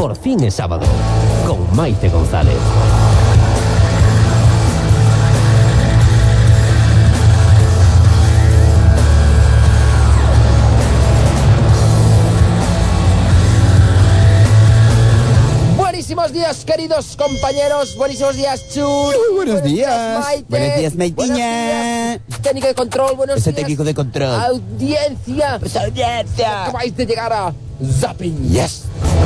Por fin es sábado, con Maite González. Buenísimos días, queridos compañeros. Buenísimos días, Chur. Buenos días. Maite. Buenos días, Buenos Maitiña. días, técnico de control. Buenos Ese días, técnico de control. audiencia. Audiencia. Acabáis de llegar a Zapping. Yes.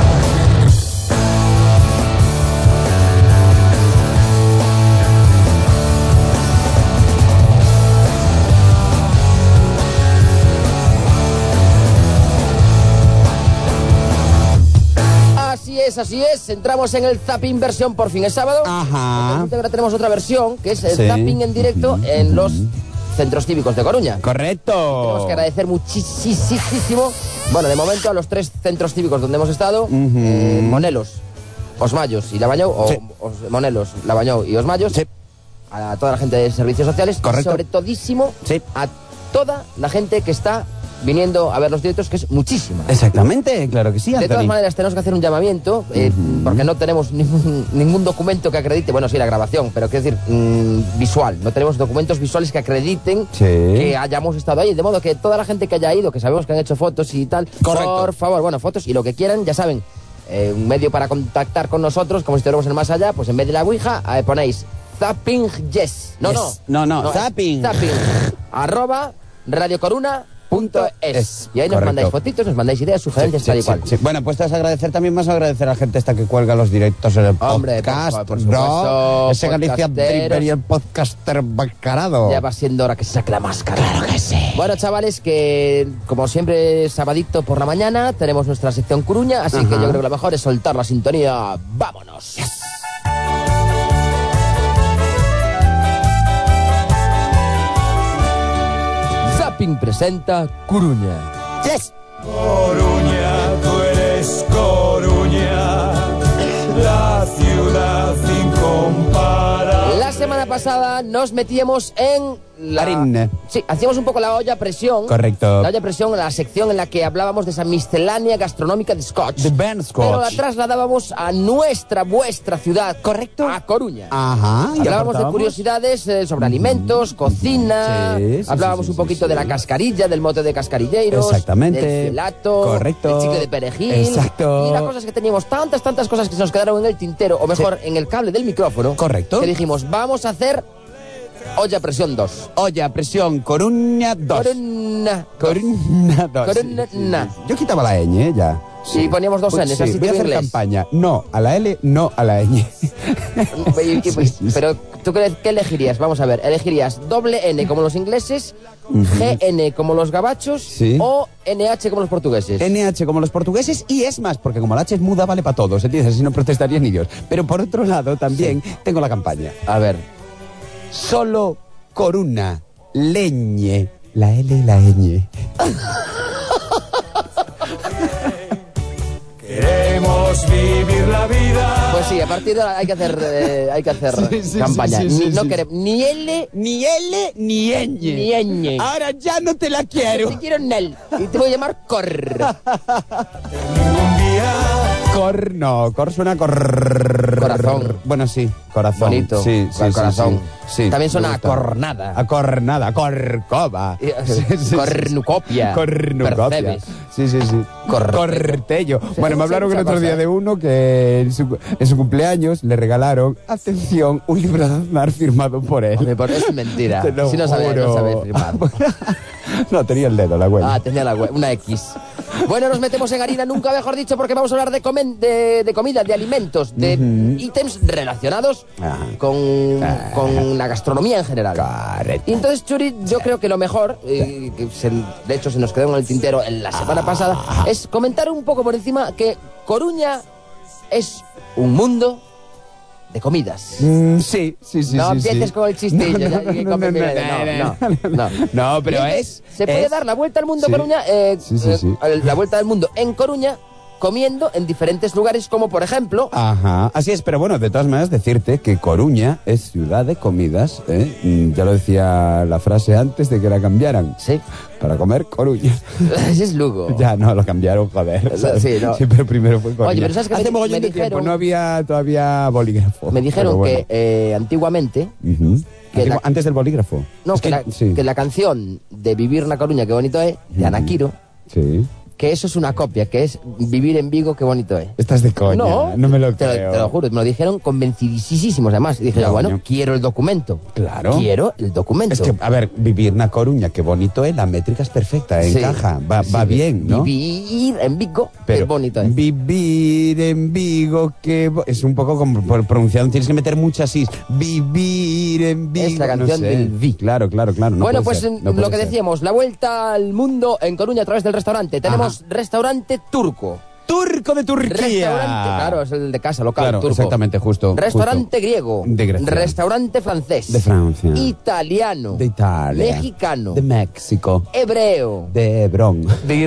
Así es, entramos en el Zapping versión Por fin es sábado. Ajá. Ahora tenemos otra versión, que es el Sí. Zapping en directo en los centros cívicos de Coruña. Correcto. Tenemos que agradecer muchísimo, bueno, de momento a los 3 centros cívicos donde hemos estado, Monelos, Os Mayos y Labañou, Sí. Monelos, Labañou y Os Mayos, Sí. a toda la gente de servicios sociales, Correcto. y sobre todísimo Sí. a toda la gente que está viniendo a ver los directos, que es muchísima. Exactamente, claro que sí, De Anthony. todas maneras, tenemos que hacer un llamamiento, porque no tenemos ningún documento que acredite, bueno, sí, la grabación, pero quiero decir, visual. No tenemos documentos visuales que acrediten Sí. que hayamos estado ahí. De modo que toda la gente que haya ido, que sabemos que han hecho fotos y tal, Correcto. por favor, bueno, fotos y lo que quieran, ya saben, un medio para contactar con nosotros, como si estuviéramos en el más allá, pues en vez de la Ouija, ponéis Zapping Yes. Yes. No, Zapping. Zapping. @radiocoruna.es. Y ahí nos Correcto. mandáis fotitos, nos mandáis ideas, sugerencias, tal y cual. Sí. Bueno, pues te vas a agradecer también, vas a agradecer a la gente esta que cuelga los directos en el Hombre, podcast, por supuesto, ¿no? Ese Galicia podcasteros. Dripper y el podcaster Bacarado. Ya va siendo hora que se saque la máscara. Claro que sí. Bueno, chavales, que como siempre, sabadito por la mañana, tenemos nuestra sección Coruña, así que yo creo que lo mejor es soltar la sintonía. ¡Vámonos! Zapping presenta Coruña. Yes. Coruña, tú eres Coruña, la ciudad incomparable. La semana pasada nos metíamos en la... Harina. Sí, hacíamos un poco la olla a presión. Correcto. La olla a presión, la sección en la que hablábamos de esa miscelánea gastronómica de Scotch. The Ben Scotch. Pero la trasladábamos a vuestra ciudad. Correcto. A Coruña. Ajá. ¿y Hablábamos de aportábamos? curiosidades sobre alimentos, cocina. Sí, sí, Hablábamos sí, un sí, poquito sí. de la cascarilla, del mote de cascarilleiros. Exactamente. Del gelato. Correcto. Del chicle de perejil. Exacto. Y las cosas que teníamos, tantas cosas que se nos quedaron en el tintero, o mejor, en el cable del micrófono. Correcto. Que dijimos, vamos a hacer olla a presión 2. Olla, presión, Coruña 2. Coruña. Coruña 2. Coruña. Yo quitaba la ñ, ya. Sí, poníamos dos N's, así voy a tipo hacer inglés. campaña. No a la L, no a la ñ. Pero, ¿tú qué elegirías? Vamos a ver, ¿elegirías doble N como los ingleses, GN como los gabachos Sí. o NH como los portugueses? NH como los portugueses, y es más, porque como la H es muda, vale para todos, ¿entiendes? Así no protestarían ni Dios. Pero por otro lado, también tengo la campaña. A ver, Solo Coruna, leñe, la L y la ñ. Queremos vivir la vida. pues sí, a partir de ahora hay que hacer Sí, campaña. sí, sí, no sí. queremos ni L Ni L ni ñ. ni ñ. Ahora ya no te la quiero. Te quiero Nel y te voy a llamar Cor. Ningún día. Cor, no, cor suena Corazón. Bueno, sí, corazón. Bonito. Sí, sí, Corazón. sí, sí. También suena me a gusta. cornada. Acornada, corcova. Cornucopia. Cornucopia. Percebes. Sí. Cortello. Bueno, me hablaron el mucha otro día cosa. de uno que en su cumpleaños le regalaron, atención, un libro de Aznar firmado por él. Es mentira. Te lo Si no sabe juro. firmar. No, tenía el dedo, la güey. Tenía una X. Bueno, nos metemos en harina, nunca mejor dicho, porque vamos a hablar de comida, de alimentos, de ítems relacionados con la gastronomía en general. Correcto. Y entonces, Churi, yo creo que lo mejor, de hecho se nos quedó en el tintero en la semana pasada, es comentar un poco por encima que Coruña es un mundo de comidas. Sí. No empieces con el chistillo. No, pero Y es... se puede dar la vuelta al mundo, Sí. Coruña. Sí. La vuelta al mundo en Coruña comiendo en diferentes lugares, como por ejemplo... Ajá, así es, pero bueno, de todas maneras decirte que Coruña es ciudad de comidas, ¿eh? Ya lo decía la frase antes de que la cambiaran. Sí. Para comer Coruña. Ese es Lugo. Ya, no, lo cambiaron, joder. Sí, no. Sí, pero primero fue Coruña. Oye, pero ¿sabes qué Hace me mogollón de dijeron? tiempo no había todavía bolígrafo. Me dijeron pero bueno. que antiguamente... Ujú. que la- Antes del bolígrafo. No, Es sí. que la canción de Vivir na Coruña, qué bonito es, de Ana Quiro, Sí. que eso es una copia, que es Vivir en Vigo, qué bonito es. Estás de coña. No me lo te creo. te lo juro, me lo dijeron convencidísimos además. Y dije, Ya, bueno, coño. quiero el documento. Claro. Quiero el documento. Es que, a ver, vivir na Coruña, qué bonito es, la métrica es perfecta, Sí. encaja, va Sí, bien, ¿no? Vivir en Vigo, Pero qué bonito es. vivir en Vigo, es un poco como pronunciado, tienes que meter muchas is. Vivir en Vigo. Es la canción no sé. del Vi. Claro. No Bueno, puede pues ser, no lo puede que ser. decíamos, la vuelta al mundo en Coruña a través del restaurante. Tenemos restaurante turco. Turco de Turquía. Restaurante, claro, es el de casa local, Claro, turco. exactamente, justo. Restaurante griego. De Grecia. Restaurante francés. De Francia. Italiano. De Italia. Mexicano. De México. Hebreo. De Hebrón.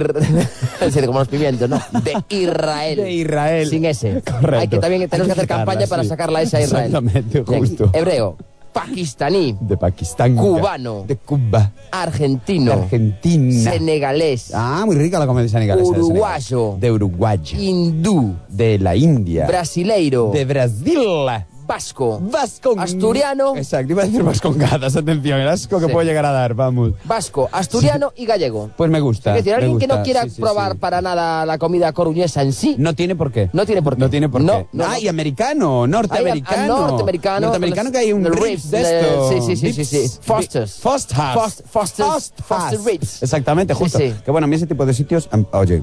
Sí, como los pimientos, ¿no? De Israel. De Israel. Sin S. Correcto. Hay que también tenemos que hacer quitarla, campaña para sí. sacar la S a Israel. Exactamente, Bien. justo. Hebreo. Pakistaní. De Pakistán. Cubano. De Cuba. Argentino. De Argentina. Senegalés. Ah, muy rica la comida senegalesa. de Senegal. Uruguayo. De Uruguay. Hindú. De la India. Brasileiro. De Brasil. Vasco. Vasco. Asturiano. Exacto, iba a decir vascongadas, atención, el asco que Sí. puede llegar a dar, vamos. Vasco, asturiano y gallego. Pues me gusta. Es decir, alguien me que no gusta. quiera Sí, sí, probar sí. para nada la comida coruñesa en sí, No tiene por qué. No tiene por qué. No tiene por No, qué. no, no. Y americano, norteamericano. norteamericano que hay un los ribs de esto. Sí. Foster's. Foster's ribs. Exactamente, Sí, justo. sí. Que bueno, a mí ese tipo de sitios, oye,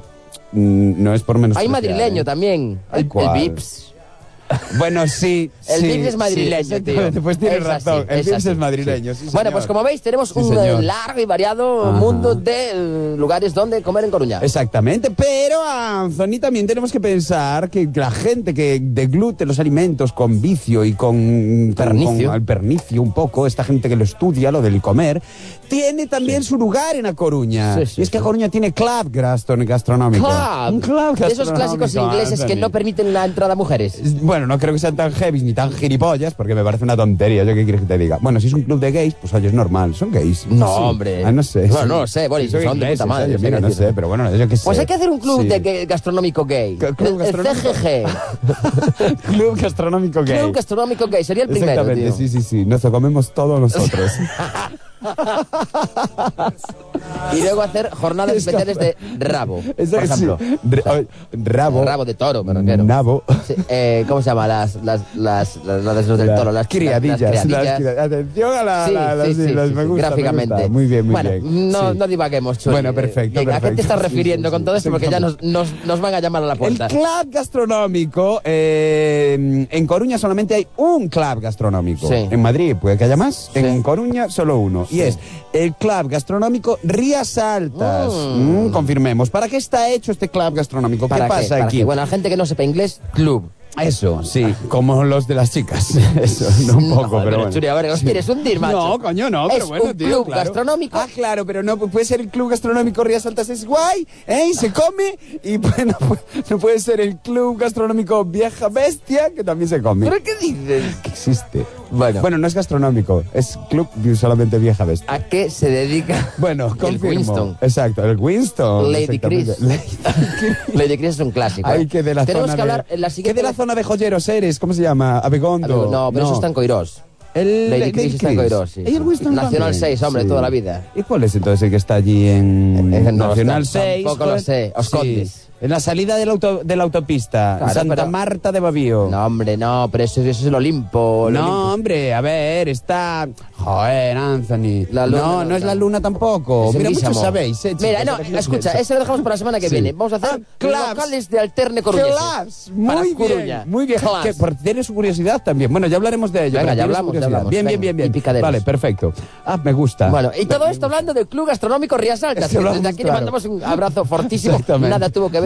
no es por menos. Hay madrileño también. El ¿Cuál? Vips. Bueno, sí. El sí, Vips es madrileño, sí, tío. exactamente, pues tienes Es así, razón. El es Vips así. es madrileño, sí, Bueno, señor. pues como veis, tenemos Sí, un señor. largo y variado Ajá. mundo de lugares donde comer en Coruña. Exactamente, pero Anthony, también tenemos que pensar que la gente que deglute los alimentos con vicio y con Pernicio. con el pernicio un poco, esta gente que lo estudia, lo del comer, tiene también su lugar en A Coruña. Sí, sí, y es que sí. A Coruña tiene club gastronómico. Club. Un club De esos clásicos gastronómico, ingleses que Anthony. no permiten la entrada a mujeres. Bueno, no creo que sean tan heavy ni tan gilipollas, porque me parece una tontería. ¿Yo qué quieres que te diga? Bueno, si es un club de gays, pues oye, es normal. Son gays. No, Sí. hombre. Ah, no sé. Bueno, no lo sé, Boris, Sí, son de ingleses, puta madre, oye, o sea, mira, quiero no decir. sé, pero bueno, yo qué sé. Pues hay que hacer un club Sí. gastronómico gay. Club El gastronómico. CGG. Club gastronómico gay. Club gastronómico gay. Sería el primero, Exactamente, tío. sí. Nos lo comemos todos nosotros. Y luego hacer jornadas Es especiales de rabo, Eso por sí. ejemplo. Rabo. Rabo de toro, me refiero. Nabo. Sí, ¿cómo se llama? Las de los del toro. Las criadillas. las criadillas. Atención a Sí, las sí, siglas, sí, me sí, gusta, gráficamente. me gusta. Muy bien, muy bueno, bien. No, Sí. no divaguemos, Chuli. Bueno, perfecto, Venga, ¿a qué te perfecto. estás refiriendo Sí, con todo esto? Porque ya nos van a llamar a la El puerta. club gastronómico, en Coruña solamente hay un club gastronómico. Sí. En Madrid puede que haya más, Sí. en Coruña solo uno. Y es el club gastronómico Rías Altas. Confirmemos. ¿Para qué está hecho este club gastronómico? ¿Qué ¿Para pasa ¿Para aquí? qué? Bueno, a gente que no sepa inglés, club. Eso, sí, como los de las chicas. Eso, no un poco, Joder, pero bueno. Churi, a ver, os quieres hundir, macho. No, coño, no, pero Es bueno, un tío, club claro. gastronómico. Ah, claro, pero no puede ser el club gastronómico Rías Altas, es guay, ¿eh? Se come, y bueno, no puede ser el club gastronómico Vieja Bestia, que también se come. ¿Pero qué dices? Que existe. Bueno. No es gastronómico, es club solamente Vieja Bestia. ¿A qué se dedica Bueno, el confirmo. Winston? Exacto, el Winston. Lady Chris. exactamente. Lady Chris es un clásico. Ay, ¿eh? que de la Tenemos zona que hablar de... en la siguiente... ¿Qué de la zona de joyeros eres? ¿Cómo se llama? Abegondo. No, pero eso está en Coirós. El Lady Chris está en Coirós, sí. ¿Y el Winston Nacional también? 6, hombre, toda la vida. ¿Y cuál es entonces el que está allí en No, Nacional está- 6? tampoco lo sé, Os Condes. En la salida de la autopista, Claro, Santa pero- Marta de Babío. No, hombre, no, pero eso es el Olimpo. el Olimpo. No, hombre, a ver, está... Joder, Anthony. La luna no, no no es está. la luna tampoco. Es en Mira, muchos Guísamo. sabéis, Mira, chicos, no, elegid escucha, eso. ese lo dejamos para la semana que Sí. viene. Vamos a hacer clubs. locales de alterne coruñeses. Clubs, Para muy Coruña. bien, muy bien. Clubs. Que tiene su curiosidad también. Bueno, ya hablaremos de ello. Venga, pero ya tiene su hablamos, curiosidad. ya hablamos. Bien, Venga, bien, bien. y picaderos. Vale, perfecto. Me gusta. Bueno, y todo esto hablando del Club Gastronómico Rías Altas. Es que Desde hablamos, aquí le claro. mandamos un abrazo fortísimo. Exactamente. Nada tuvo que ver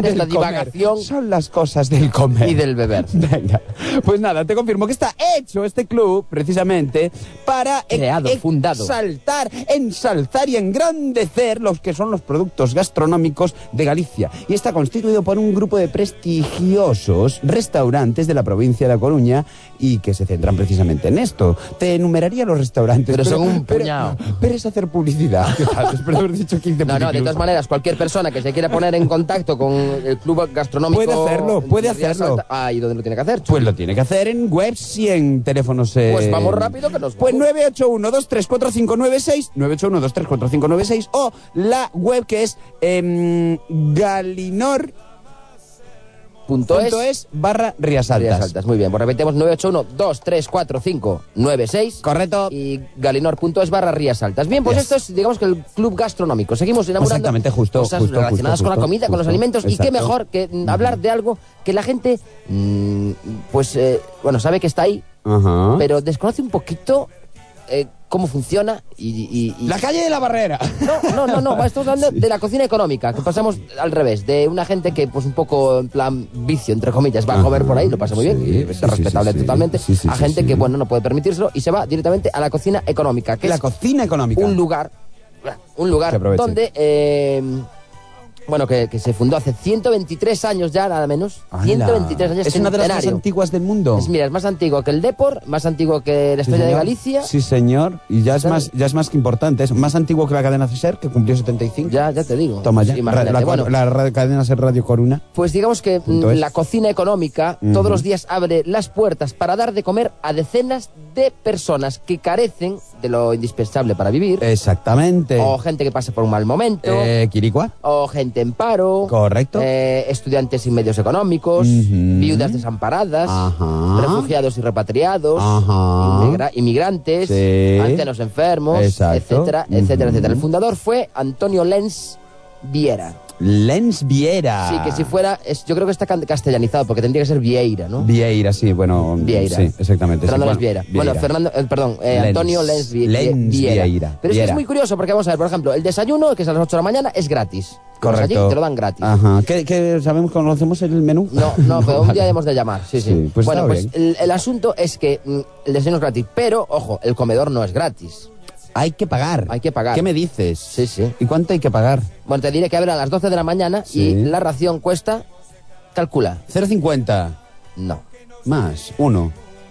de esta Del comer. divagación Son las cosas del comer. y del beber. Venga, pues nada, te confirmo que está hecho este club precisamente para Creado, fundado. ensalzar y engrandecer los que son los productos gastronómicos de Galicia. Y está constituido por un grupo de prestigiosos restaurantes de la provincia de La Coruña y que se centran precisamente en esto. Te enumeraría los restaurantes. Pero son un puñado. Pero es hacer publicidad. ¿Qué tal? Espero haber dicho 15 No, de todas maneras, cualquier persona que se quiera poner en contacto con el club gastronómico... Puede hacerlo. ¿Y dónde lo tiene que hacer? Pues lo tiene que hacer en webs y en teléfonos. Pues vamos rápido que nos Pues vamos. 981-234596, 981-234596 o la web que es galinor.es/Riasaltas. Rías Altas, muy bien. Pues repetimos 981-234596. Correcto. Y galinor.es/Rías Altas. Bien, pues Yes. esto es, digamos que el club gastronómico. Seguimos inaugurando Exactamente, justo, cosas justo, relacionadas justo, con la comida, con los justo. alimentos. Y qué Exacto. mejor que hablar de algo que la gente, bueno, sabe que está ahí, Ajá. pero desconoce un poquito cómo funciona y La calle de la Barrera. No, estamos hablando de la cocina económica, que pasamos al revés, de una gente que pues un poco en plan vicio, entre comillas, va a comer por ahí, lo pasa muy bien, y es respetable totalmente, a gente que bueno, no puede permitírselo y se va directamente a la cocina económica, que La es cocina económica. un lugar Se aproveche. donde bueno, que se fundó hace 123 años ya, nada menos. ¡Hala! 123 años. Es una de las más centenario. antiguas del mundo. Mira, es más antiguo que el Depor, más antiguo que la Sí, Estrella de señor. Galicia. Sí, señor. Y ya es ¿Sabes? más que importante. Es más antiguo que la cadena CESER, que cumplió 75. Ya te digo. Toma ya. Imagínate. Bueno, La cadena SER Radio Coruna. pues digamos que Punto es. la cocina económica todos los días abre las puertas para dar de comer a decenas de personas que carecen de lo indispensable para vivir, Exactamente. o gente que pasa por un mal momento, Quiricua. o gente en paro, Correcto. estudiantes sin medios económicos, Ujú. viudas desamparadas, Ajá. refugiados y repatriados, Ajá. inmigrantes, Sí. ancianos enfermos, Exacto. etcétera, etcétera, Ujú. etcétera. El fundador fue Antonio Lenz Viera. Lens Viera. Sí, que si fuera, yo creo que está castellanizado, porque tendría que ser Vieira, ¿no? Vieira, sí, bueno. Vieira. Sí, exactamente. Fernando sí, Lenz Viera. Bueno, Lenz. Antonio Lenz Lenz Viera. Vieira. Pero es que Viera. es muy curioso, porque vamos a ver, por ejemplo, el desayuno, que es a las 8 de la mañana, es gratis. Vas allí Correcto. y te lo dan gratis. Ajá. ¿Qué sabemos, conocemos el menú? No, pero un Vale. día debemos de llamar, sí. Sí, pues bueno, está pues el asunto es que el desayuno es gratis, pero, ojo, el comedor no es gratis. Hay que pagar. Hay que pagar. ¿Qué me dices? Sí, sí. ¿Y cuánto hay que pagar? Bueno, te diré que abre a las 12 de la mañana Sí. y la ración cuesta, calcula, 0,50. no, Más. 1.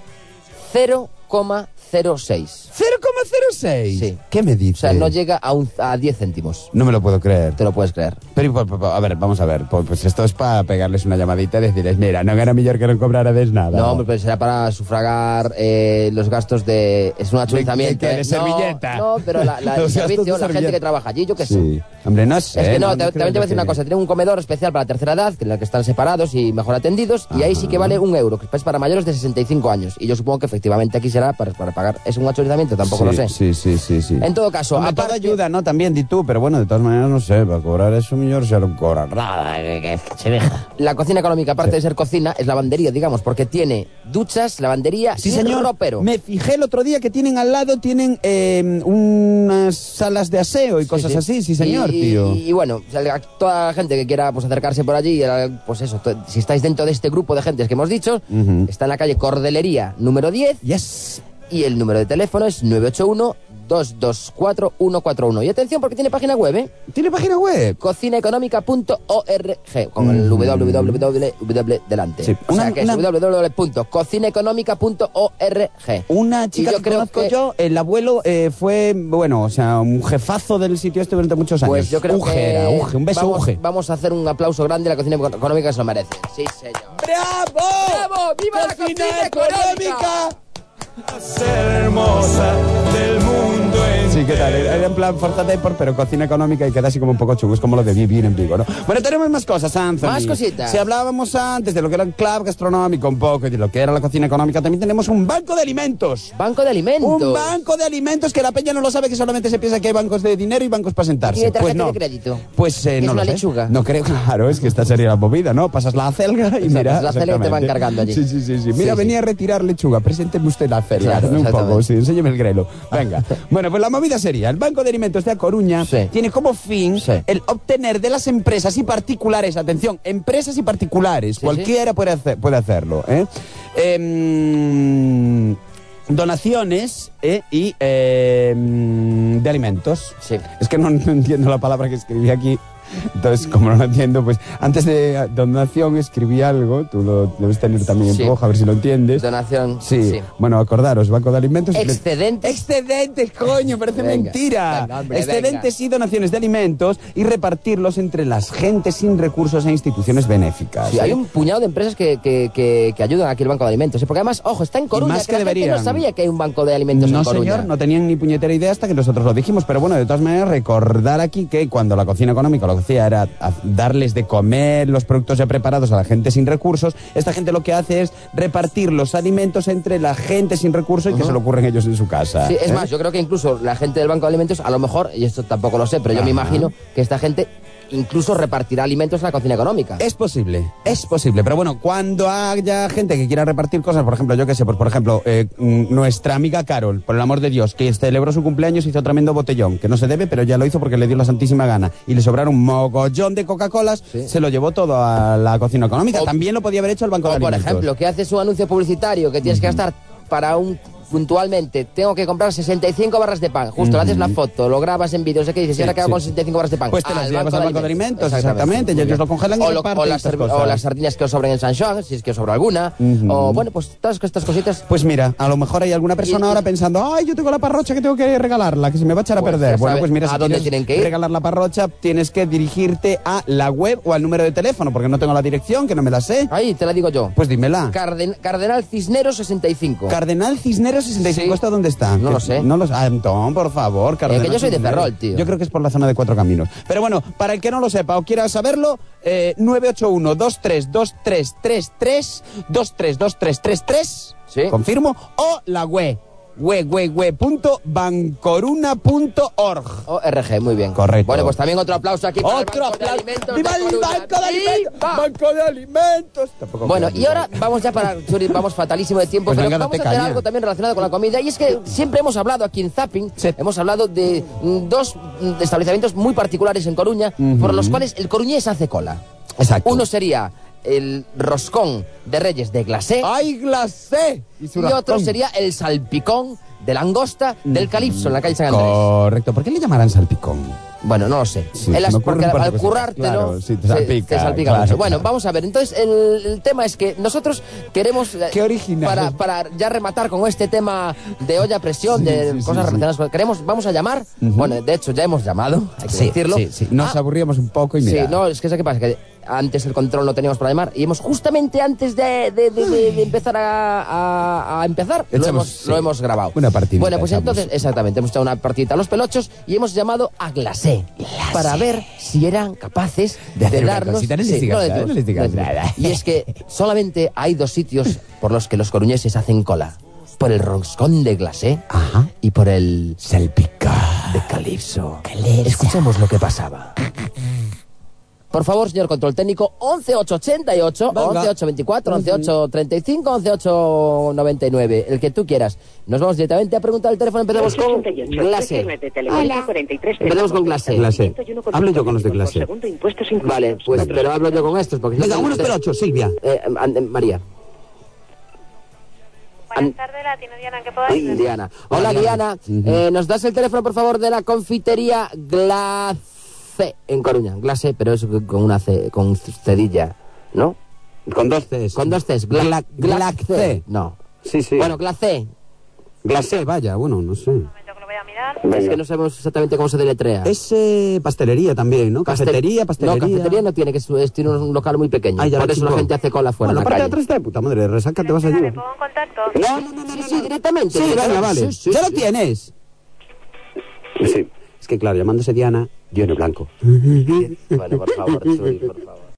0,06. 0,06. Sí. ¿Qué me O dices? sea, no llega a 10 céntimos. No me lo puedo creer. Te lo puedes creer. Pero, a ver, vamos a ver. Pues esto es para pegarles una llamadita y decirles, mira, no gana mejor que no cobrarades nada. No, hombre, pero será para sufragar los gastos de... Es un achulizamiento. de servilleta. No, pero Los el gastos de servicio, la gente servilleta. que trabaja allí, yo qué sé. Sí. Hombre, no sé. Es que no, creo también te voy a decir una cosa. Tienen un comedor especial para la tercera edad, que en el que están separados y mejor atendidos, y ahí sí que vale €1, que es para mayores de 65 años. Y yo supongo que efectivamente aquí será para pagar. ¿Es un achulizamiento? Tampoco lo sé. Sí. En todo caso, Hombre, todo aparte... ayuda, ¿no? También, di tú, pero bueno, de todas maneras, no sé, para cobrar eso, mejor se lo cobran. Nada, que se deja. La cocina económica, aparte de ser cocina, es lavandería, digamos, porque tiene duchas, lavandería Sí, y señor. ropero. Me fijé el otro día que tienen al lado, tienen unas salas de aseo y cosas Sí. así, sí, señor, y, tío. Y bueno, o sea, toda la gente que quiera pues acercarse por allí, pues eso, si estáis dentro de este grupo de gentes que hemos dicho, Ujú. está en la calle Cordelería número 10 Yes. y el número de teléfono es 981-224-141. Y atención porque tiene página web, ¿eh? ¿Tiene página web? Cocinaeconómica.org con el www delante. Sí. O sea que es www.cocinaeconómica.org. Una chica Y yo que creo conozco que- yo, el abuelo fue, bueno, o sea, un jefazo del sitio este durante muchos años. Pues yo creo Uge que... era, Uge, un beso Uge. Vamos a hacer un aplauso grande a la cocina económica que se lo merece. Sí, señor. ¡Bravo! ¡Bravo! ¡Viva la cocina económica! hermosa del mundo entero. Sí, ¿qué tal? Era en plan Forza Depor, pero cocina económica y queda así como un poco chungo. Es como lo de vivir en Vigo, ¿no? Bueno, tenemos más cosas, Anthony. Más cositas. Si hablábamos antes de lo que era el club gastronómico un poco y de lo que era la cocina económica, también tenemos un banco de alimentos. Banco de alimentos. Un banco de alimentos que la peña no lo sabe, que solamente se piensa que hay bancos de dinero y bancos para sentarse. ¿Tiene tarjeta Pues no. de crédito? Pues ¿Es no una lo sé. lechuga? No creo, claro, es que esta sería la movida, ¿no? Pasas la acelga y Exacto, mira. pasas la acelga y te van exactamente. cargando allí. Sí. Mira, Sí, venía a retirar lechuga, presénteme usted la acelga. Claro, un poco, exactamente. sí, enséñeme el grelo. Venga. Bueno, pues la movida medida sería, el Banco de Alimentos de A Coruña Sí. tiene como fin Sí. el obtener de las empresas y particulares, atención, empresas y particulares, Sí, cualquiera puede hacerlo, donaciones y de alimentos. Sí. Es que no entiendo la palabra que escribí aquí. Entonces, como no lo entiendo, pues antes de donación escribí algo, tú lo debes tener también en Sí. tu hoja, a ver si lo entiendes. Donación. Sí. Bueno, acordaros, Banco de Alimentos. Excedentes. Excedentes, coño, parece Venga, mentira. venga, hombre, Excedentes y donaciones de alimentos y repartirlos entre las gentes sin recursos e instituciones benéficas. Sí, hay un puñado de empresas que ayudan aquí el Banco de Alimentos. Porque además, ojo, está en Coruña. más que la gente deberían. no sabía que hay un Banco de Alimentos No, en Coruña. señor, no tenían ni puñetera idea hasta que nosotros lo dijimos. Pero bueno, de todas maneras, recordar aquí que cuando la cocina económica lo que hacía era darles de comer los productos ya preparados a la gente sin recursos, esta gente lo que hace es repartir los alimentos entre la gente sin recursos y que se lo ocurren ellos en su casa. Sí, es más, yo creo que incluso la gente del Banco de Alimentos, a lo mejor, y esto tampoco lo sé, pero yo me imagino que esta gente incluso repartirá alimentos en la cocina económica. Es posible. Pero bueno, cuando haya gente que quiera repartir cosas, por ejemplo, yo qué sé, pues por ejemplo, nuestra amiga Carol, por el amor de Dios, que celebró su cumpleaños, hizo tremendo botellón, que no se debe, pero ya lo hizo porque le dio la santísima gana, y le sobraron un mogollón de Coca-Colas, Sí. se lo llevó todo a la cocina económica. También lo podía haber hecho el Banco de O, por Alimentos. ejemplo, que haces un anuncio publicitario que tienes que gastar para un... puntualmente, tengo que comprar 65 barras de pan. Justo, le haces la foto, lo grabas en vídeo, no sé qué dices, y Sí, ahora quedo sí. con 65 barras de pan. Pues te las llevas al Banco de Alimentos, exactamente, y Muy ellos bien. lo congelan y o reparten las, estas cosas. o las sardinas que os sobren en San Juan, si es que os sobra alguna. O bueno, pues todas estas cositas. Pues mira, a lo mejor hay alguna persona Y- ahora pensando, ay, yo tengo la parrocha que tengo que regalarla, que se me va a echar a Pues perder. ya Bueno, sabe pues mira, a si dónde quieres tienen que ir. regalar la parrocha, tienes que dirigirte a la web o al número de teléfono, porque no tengo la dirección, que no me la sé. Ahí te la digo yo. Pues dímela. Cardenal Cisneros 65. Cardenal Cisneros 65, Sí. ¿esto dónde está? No Que- lo sé. No lo sé. Antón, por favor, Cardenal que yo soy de Cisneros. Ferrol, tío. Yo creo que es por la zona de Cuatro Caminos. Pero bueno, para el que no lo sepa o quiera saberlo, 981-232333, 232333, Sí. confirmo, o la web, bancoruna.org. ORG, muy bien. Correcto. Bueno, pues también otro aplauso aquí para Otro el Banco de aplauso. Alimentos ¡Viva de el Coruña. Banco de Alimentos! ¡Viva! ¡Banco de Alimentos! Tampoco Bueno, queda y ahora igual. vamos ya para... Churi, vamos fatalísimo de tiempo, Pues pero venga, vamos a date hacer caña. algo también relacionado con la comida. Y es que siempre hemos hablado aquí en Zapping, Sí. hemos hablado de dos establecimientos muy particulares en Coruña, por los cuales el coruñés hace cola. Exacto. Uno sería el roscón de Reyes de glacé ¡Ay, glacé! y otro sería el salpicón de langosta del Calipso en la calle San Andrés. Correcto. ¿Por qué le llamarán salpicón? Bueno, no lo sé. Sí, se me ocurren porque un par de al cositas. currártelo Claro, sí, te salpica, salpica claro, mucho. Bueno, claro. vamos a ver. Entonces, el tema es que nosotros queremos... Qué original. Para ya rematar con este tema de olla a presión, Sí, de sí, sí, cosas sí. relacionadas con... Vamos a llamar... Bueno, de hecho, ya hemos llamado, hay que decirlo. Sí, sí. Nos Ah, aburríamos un poco y sí, mira. no, es que ¿sabes qué pasa? Que antes el control no teníamos para llamar y hemos justamente antes de empezar a empezar Echamos, lo sí. hemos grabado. Una partidita Bueno, pues echamos. entonces, exactamente, hemos echado una partidita a los pelochos y hemos llamado a Glacé para ver si eran capaces De hacer una darnos... cosita, no les digas nada, decimos, no les digas decimos. nada. Y es que solamente hay dos sitios por los que los coruñeses hacen cola. Por el roscón de Glacé Ajá. y por el Salpicón. de Calipso. Escuchemos lo que pasaba. Por favor, señor control técnico, 11888, Venga. 11824, 11835, 11899, el que tú quieras. Nos vamos directamente a preguntar el teléfono. Empezamos con Glacé. Hola. Empezamos con Glacé. Glacé. Hablo yo con los de Glacé. Vale, pues pero hablo yo con estos porque... Venga, unos pelochos, Silvia. María. Buenas tardes, la tiene Diana, ¿en qué puedo ayudar? Diana. Hola, Diana. ¿Nos das el teléfono, por favor, de la confitería Glacé en Coruña? Glacé, pero es con una C, con cedilla, ¿no? Con dos Cs. Con dos Cs. Glacé. No. Sí, sí. Bueno, Glacé. Glacé, vaya, bueno, no sé. Un momento que lo voy a mirar. Es que no sabemos exactamente cómo se deletrea. Es pastelería también, ¿no? Cafetería, pastelería. No, cafetería no tiene, que tiene un local muy pequeño. Ah, ya Por lo eso la chico. gente hace cola fuera Bueno, en la la parte de calle. atrás está de puta madre, resaca, te vas allí. ¿Me pongo en contacto? Sí, directamente. Sí, venga, vale. Sí, sí, ¿Ya sí. lo tienes? Sí. Es que claro, llamándose Diana, yo en blanco. Bueno, por favor, Churi, por favor.